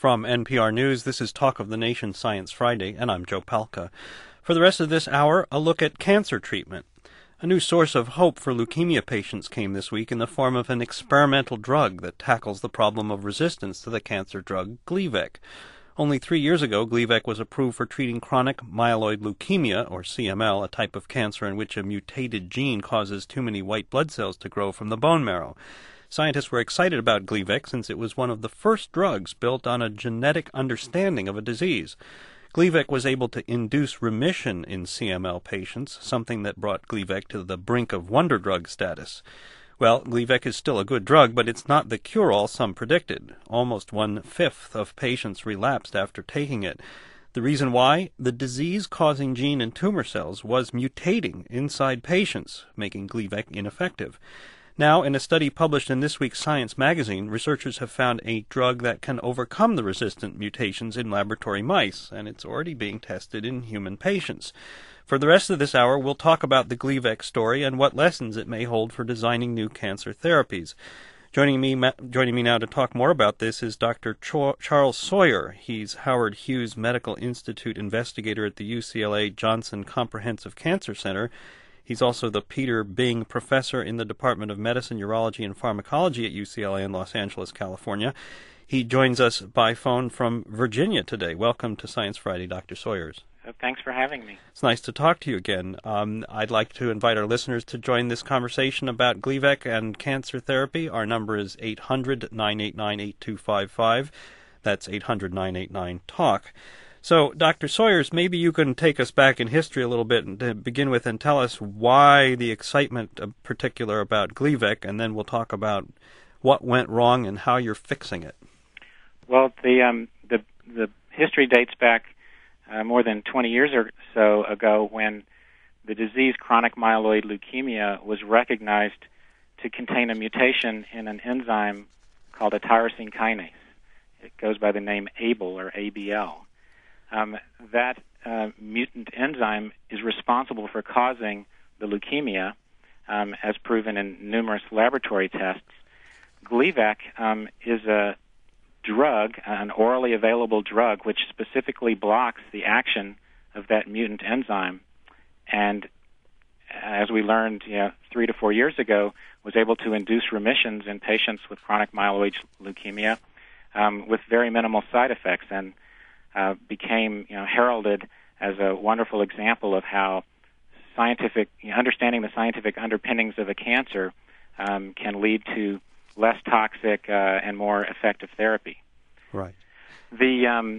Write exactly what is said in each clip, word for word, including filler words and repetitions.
From N P R News, this is Talk of the Nation Science Friday, and I'm Joe Palca. For the rest of this hour, a look at cancer treatment. A new source of hope for leukemia patients came this week in the form of an experimental drug that tackles the problem of resistance to the cancer drug Gleevec. Only three years ago, Gleevec was approved for treating chronic myeloid leukemia, or C M L, a type of cancer in which a mutated gene causes too many white blood cells to grow from the bone marrow. Scientists were excited about Gleevec since it was one of the first drugs built on a genetic understanding of a disease. Gleevec was able to induce remission in C M L patients, something that brought Gleevec to the brink of wonder drug status. Well, Gleevec is still a good drug, but it's not the cure-all some predicted. Almost one-fifth of patients relapsed after taking it. The reason why? The disease-causing gene in tumor cells was mutating inside patients, making Gleevec ineffective. Now, in a study published in this week's Science magazine, researchers have found a drug that can overcome the resistant mutations in laboratory mice, and it's already being tested in human patients. For the rest of this hour, we'll talk about the Gleevec story and what lessons it may hold for designing new cancer therapies. Joining me, joining me now to talk more about this is Doctor Ch- Charles Sawyer. He's Howard Hughes Medical Institute investigator at the U C L A Johnson Comprehensive Cancer Center. He's also the Peter Bing Professor in the Department of Medicine, Urology, and Pharmacology at U C L A in Los Angeles, California. He joins us by phone from Virginia today. Welcome to Science Friday, Doctor Sawyers. Uh, thanks for having me. It's nice to talk to you again. Um, I'd like to invite our listeners to join this conversation about Gleevec and cancer therapy. Our number is eight hundred, nine eight nine, eight two five five. That's eight hundred, nine eight nine, talk. So, Doctor Sawyers, maybe you can take us back in history a little bit and to begin with and tell us why the excitement in particular about Gleevec, and then we'll talk about what went wrong and how you're fixing it. Well, the um, the, the history dates back uh, more than twenty years or so ago when the disease chronic myeloid leukemia was recognized to contain a mutation in an enzyme called a tyrosine kinase. It goes by the name A B L or A B L. Um, that uh, mutant enzyme is responsible for causing the leukemia, um, as proven in numerous laboratory tests. Gleevec um, is a drug, an orally available drug, which specifically blocks the action of that mutant enzyme, and as we learned you know, three to four years ago, was able to induce remissions in patients with chronic myeloid leukemia um, with very minimal side effects, and Uh, became you know, heralded as a wonderful example of how scientific, you know, understanding the scientific underpinnings of a cancer um, can lead to less toxic uh, and more effective therapy. Right. The, um,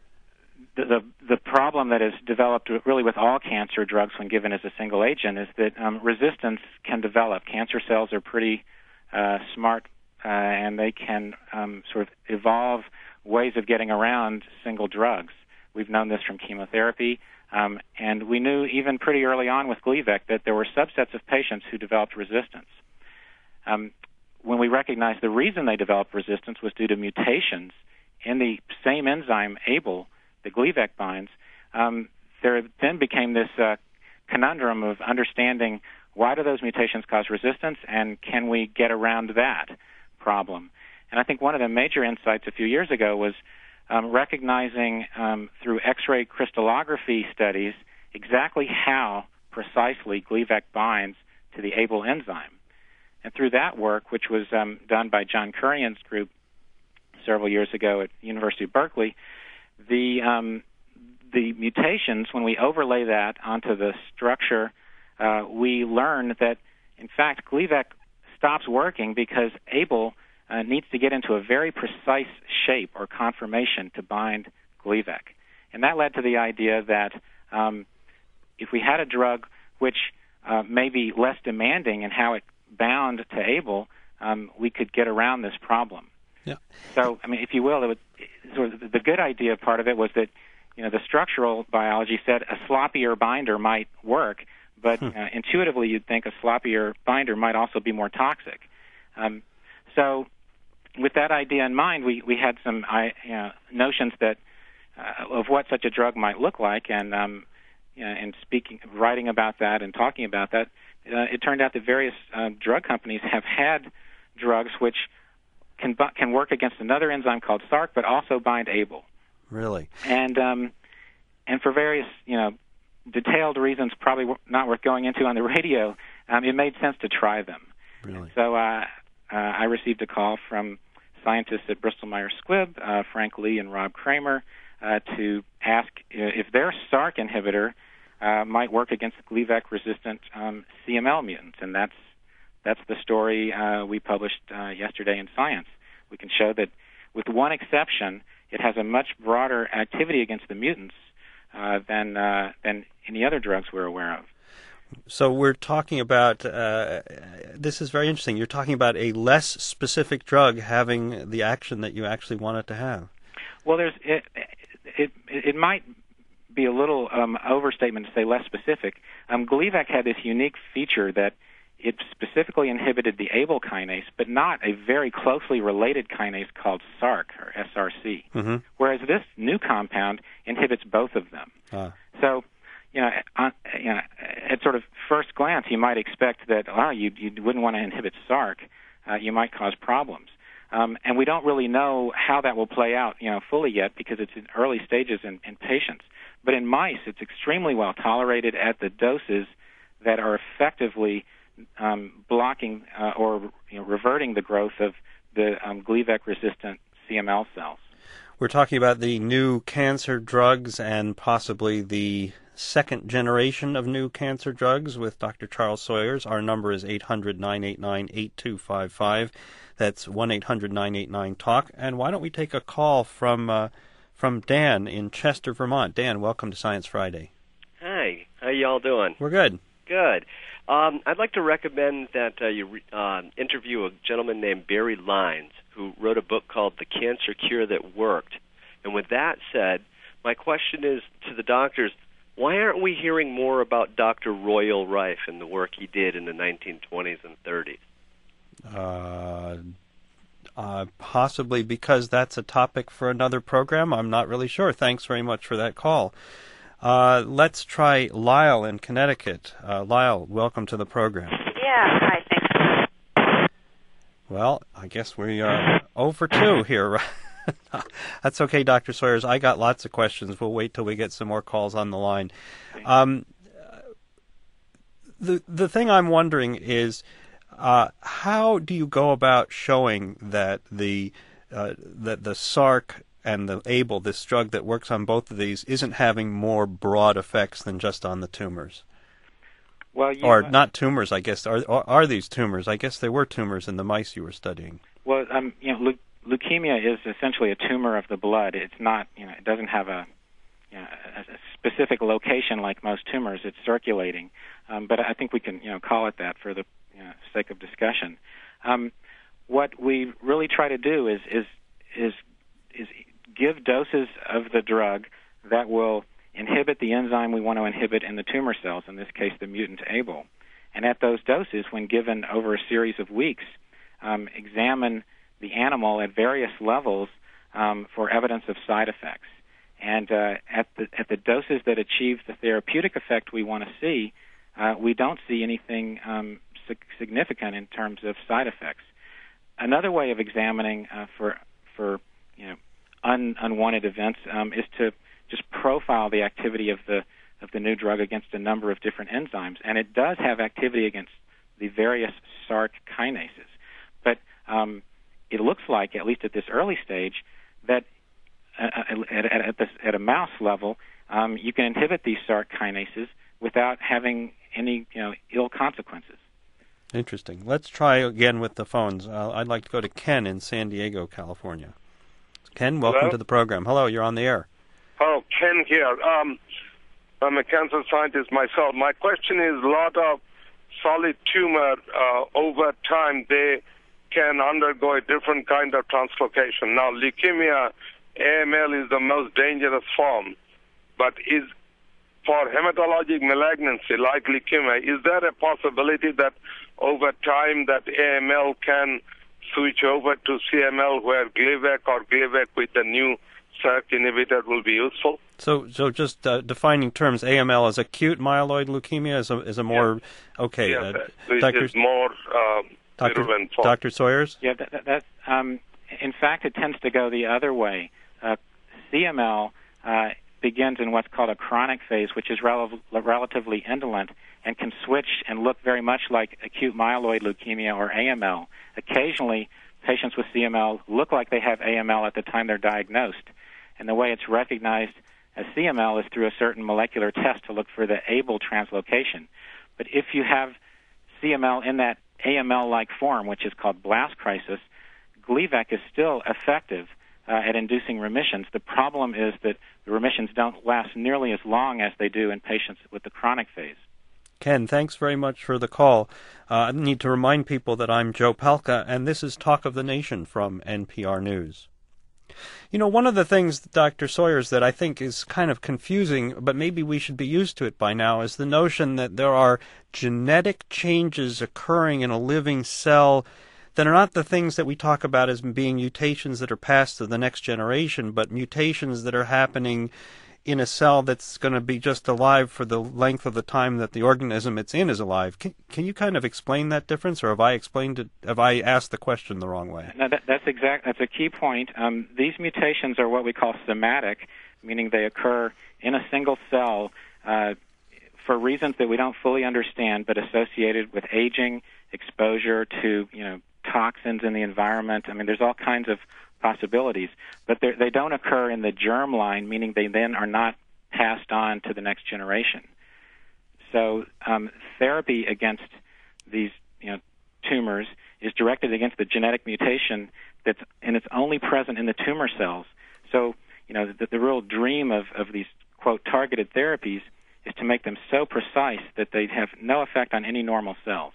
the the the problem that is developed really with all cancer drugs when given as a single agent is that um, resistance can develop. Cancer cells are pretty uh, smart, uh, and they can um, sort of evolve ways of getting around single drugs. We've known this from chemotherapy, um, and we knew even pretty early on with Gleevec that there were subsets of patients who developed resistance. Um, when we recognized the reason they developed resistance was due to mutations in the same enzyme, A B L, that Gleevec binds, um, there then became this uh, conundrum of understanding why do those mutations cause resistance, and can we get around that problem? And I think one of the major insights a few years ago was um, recognizing um, through X-ray crystallography studies exactly how precisely Gleevec binds to the A B L enzyme. And through that work, which was um, done by John Kurian's group several years ago at the University of Berkeley, the um, the mutations, when we overlay that onto the structure, uh, we learn that, in fact, Gleevec stops working because A B L Uh, needs to get into a very precise shape or conformation to bind Gleevec. And that led to the idea that um, if we had a drug which uh, may be less demanding in how it bound to A B L, um, we could get around this problem. Yeah. So, I mean, if you will, it would, sort of the good idea part of it was that, you know, the structural biology said a sloppier binder might work, but hmm. uh, intuitively you'd think a sloppier binder might also be more toxic. Um, so, with that idea in mind, we, we had some uh, notions that uh, of what such a drug might look like, and um, you know, in speaking, writing about that and talking about that, uh, it turned out that various uh, drug companies have had drugs which can bu- can work against another enzyme called S A R C, but also bind A B L. Really? And um, and for various, you know, detailed reasons, probably not worth going into on the radio, um, it made sense to try them. Really? So uh, uh, I received a call from scientists at Bristol Myers Squibb, uh, Frank Lee and Rob Kramer, uh, to ask if their S A R C inhibitor uh, might work against Gleevec-resistant um, C M L mutants, and that's that's the story uh, we published uh, yesterday in Science. We can show that, with one exception, it has a much broader activity against the mutants uh, than uh, than any other drugs we're aware of. So we're talking about, uh, this is very interesting, you're talking about a less specific drug having the action that you actually want it to have. Well, there's it, it, it might be a little um, overstatement to say less specific. Um, Gleevec had this unique feature that it specifically inhibited the A B L kinase, but not a very closely related kinase called S A R C, or S R C, mm-hmm. whereas this new compound inhibits both of them. Ah. So, you know, on, you know, at sort of first glance, you might expect that, oh, you, you wouldn't want to inhibit S A R C. Uh, you might cause problems. Um, and we don't really know how that will play out, you know, fully yet because it's in early stages in, in patients. But in mice, it's extremely well tolerated at the doses that are effectively um, blocking uh, or you know, reverting the growth of the um, Gleevec-resistant C M L cells. We're talking about the new cancer drugs and possibly the second generation of new cancer drugs with Doctor Charles Sawyers. Our number is eight hundred, nine eight nine, eight two five five. That's one eight hundred, nine eight nine, talk. And why don't we take a call from uh, from Dan in Chester, Vermont. Dan, welcome to Science Friday. Hi. How y'all doing? We're good. Good. Um, I'd like to recommend that uh, you re- uh, interview a gentleman named Barry Lines, who wrote a book called The Cancer Cure That Worked. And with that said, my question is to the doctors, why aren't we hearing more about Doctor Royal Rife and the work he did in the nineteen twenties and thirties? Uh, uh, possibly because that's a topic for another program. I'm not really sure. Thanks very much for that call. Uh, let's try Lyle in Connecticut. Uh, Lyle, welcome to the program. Yeah, hi, thanks. Well, I guess we are oh for two here. That's okay, Doctor Sawyers. I got lots of questions. We'll wait till we get some more calls on the line. Um, the the thing I'm wondering is, uh, how do you go about showing that the uh, that the S A R C and the A B L, this drug that works on both of these, isn't having more broad effects than just on the tumors? Well, you, or not tumors, I guess. Are, are are these tumors? I guess there were tumors in the mice you were studying. Well, um, you know, leu- leukemia is essentially a tumor of the blood. It's not, you know, it doesn't have a, you know, a, a specific location like most tumors. It's circulating, um, but I think we can, you know, call it that for the you know, sake of discussion. Um, what we really try to do is is is is give doses of the drug that will inhibit the enzyme we want to inhibit in the tumor cells, in this case the mutant A B L. And at those doses, when given over a series of weeks, um, examine the animal at various levels um, for evidence of side effects. And uh, at the at the doses that achieve the therapeutic effect we want to see, uh, we don't see anything um, sig- significant in terms of side effects. Another way of examining uh, for for you know un- unwanted events um, is to just profile the activity of the of the new drug against a number of different enzymes, and it does have activity against the various S A R C kinases. But um, it looks like, at least at this early stage, that at, at, at, this, at a mouse level, um, you can inhibit these S A R C kinases without having any you know ill consequences. Interesting. Let's try again with the phones. Uh, I'd like to go to Ken in San Diego, California. Ken, welcome Hello? to the program. Hello, you're on the air. Oh, Ken here. Um, I'm a cancer scientist myself. My question is, a lot of solid tumor, uh, over time, they can undergo a different kind of translocation. Now, leukemia, A M L is the most dangerous form, but is for hematologic malignancy like leukemia, is there a possibility that over time that A M L can switch over to C M L where Gleevec or Gleevec with the new S A R C inhibitor will be useful? So, so just uh, defining terms, A M L is acute myeloid leukemia is a is a more yes. okay. Yes, Uh, this Doctor is more um, Doctor virulent form. Doctor Sawyers. Yeah, that, that, that um, in fact, it tends to go the other way. Uh, C M L uh, begins in what's called a chronic phase, which is rel- relatively indolent and can switch and look very much like acute myeloid leukemia or A M L. Occasionally, patients with C M L look like they have A M L at the time they're diagnosed. And the way it's recognized as C M L is through a certain molecular test to look for the A B L translocation. But if you have C M L in that A M L-like form, which is called blast crisis, Gleevec is still effective uh, at inducing remissions. The problem is that the remissions don't last nearly as long as they do in patients with the chronic phase. Ken, thanks very much for the call. Uh, I need to remind people that I'm Joe Palca, and this is Talk of the Nation from N P R News. You know, one of the things, Doctor Sawyers, that I think is kind of confusing, but maybe we should be used to it by now, is the notion that there are genetic changes occurring in a living cell that are not the things that we talk about as being mutations that are passed to the next generation, but mutations that are happening in a cell that's going to be just alive for the length of the time that the organism it's in is alive. Can, can you kind of explain that difference, or have I explained it? Have I asked the question the wrong way? No, that, that's exact. That's a key point. Um, these mutations are what we call somatic, meaning they occur in a single cell uh, for reasons that we don't fully understand, but associated with aging, exposure to you know toxins in the environment. I mean, there's all kinds of possibilities, but they don't occur in the germ line, meaning they then are not passed on to the next generation. So um, therapy against these you know, tumors is directed against the genetic mutation that's and it's only present in the tumor cells. So you know the, the real dream of, of these quote targeted therapies is to make them so precise that they have no effect on any normal cells.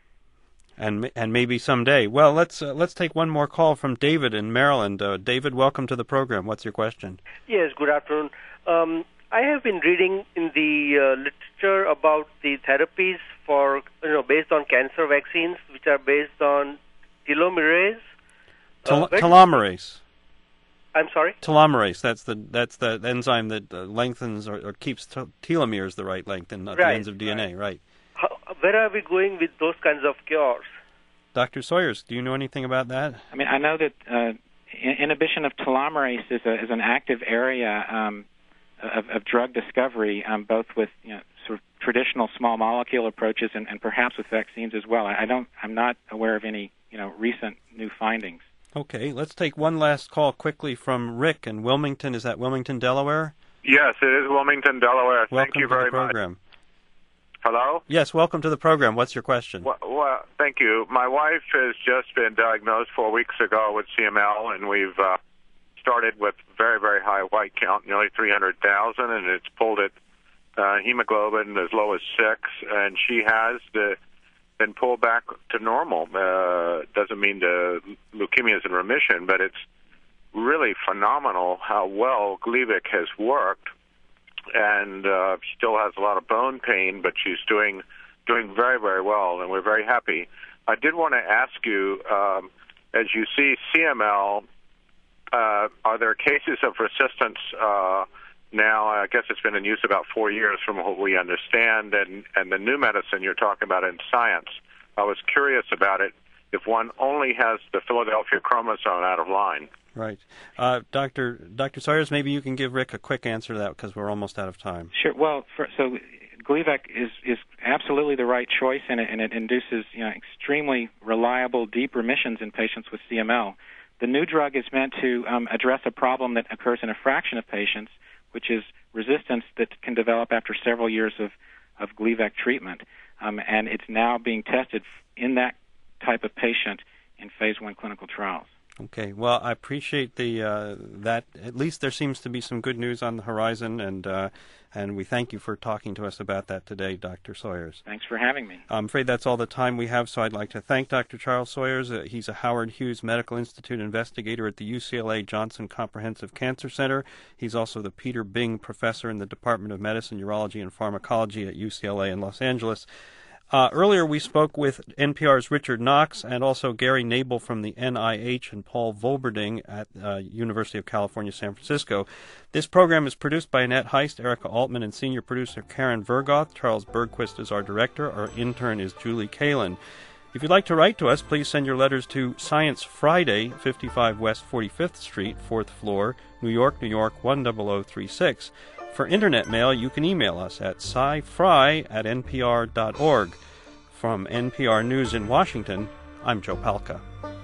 And and maybe someday. Well, let's uh, let's take one more call from David in Maryland. Uh, David, welcome to the program. What's your question? Yes, good afternoon. Um, I have been reading in the uh, literature about the therapies for you know based on cancer vaccines, which are based on telomerase. Tel- uh, telomerase. I'm sorry. Telomerase. That's the that's the enzyme that uh, lengthens or, or keeps t- telomeres the right length in at right, the ends of D N A. Right. Right. How, where are we going with those kinds of cures? Doctor Sawyers, do you know anything about that? I mean, I know that uh, inhibition of telomerase is, a, is an active area um, of, of drug discovery, um, both with you know, sort of traditional small molecule approaches and, and perhaps with vaccines as well. I don't, I'm not aware of any you know recent new findings. Okay, let's take one last call quickly from Rick in Wilmington. Is that Wilmington, Delaware? Yes, it is Wilmington, Delaware. Welcome Thank you to very the program. much. Hello? Yes, welcome to the program. What's your question? Well, well, thank you. My wife has just been diagnosed four weeks ago with C M L, and we've uh, started with very, very high white count, nearly three hundred thousand, and it's pulled at uh, hemoglobin as low as six, and she has the, been pulled back to normal. Uh, doesn't mean the leukemia is in remission, but it's really phenomenal how well Gleevec has worked. And uh, still has a lot of bone pain, but she's doing doing very, very well, and we're very happy. I did want to ask you, um, as you see C M L, uh, are there cases of resistance uh, now? I guess it's been in use about four years from what we understand, and, and the new medicine you're talking about in science. I was curious about it, if one only has the Philadelphia chromosome out of line. Right. Uh, Doctor Doctor Sawyers, maybe you can give Rick a quick answer to that because we're almost out of time. Sure. Well, for, so Gleevec is, is absolutely the right choice, and it, and it induces you know, extremely reliable, deep remissions in patients with C M L. The new drug is meant to um, address a problem that occurs in a fraction of patients, which is resistance that can develop after several years of, of Gleevec treatment. Um, and it's now being tested in that type of patient in phase one clinical trials. Okay, well, I appreciate the uh, that. At least there seems to be some good news on the horizon, and uh, and we thank you for talking to us about that today, Doctor Sawyers. Thanks for having me. I'm afraid that's all the time we have, so I'd like to thank Doctor Charles Sawyers. Uh, he's a Howard Hughes Medical Institute investigator at the U C L A Johnson Comprehensive Cancer Center. He's also the Peter Bing Professor in the Department of Medicine, Urology, and Pharmacology at U C L A in Los Angeles. Uh, earlier we spoke with N P R's Richard Knox and also Gary Nabel from the N I H and Paul Volberding at uh, University of California, San Francisco. This program is produced by Annette Heist, Erica Altman, and senior producer Karen Vergoth. Charles Bergquist is our director. Our intern is Julie Kalin. If you'd like to write to us, please send your letters to Science Friday, fifty-five West forty-fifth Street, fourth floor, New York, New York, one zero zero three six. For Internet mail, you can email us at scifry at n p r dot org. From N P R News in Washington, I'm Joe Palca.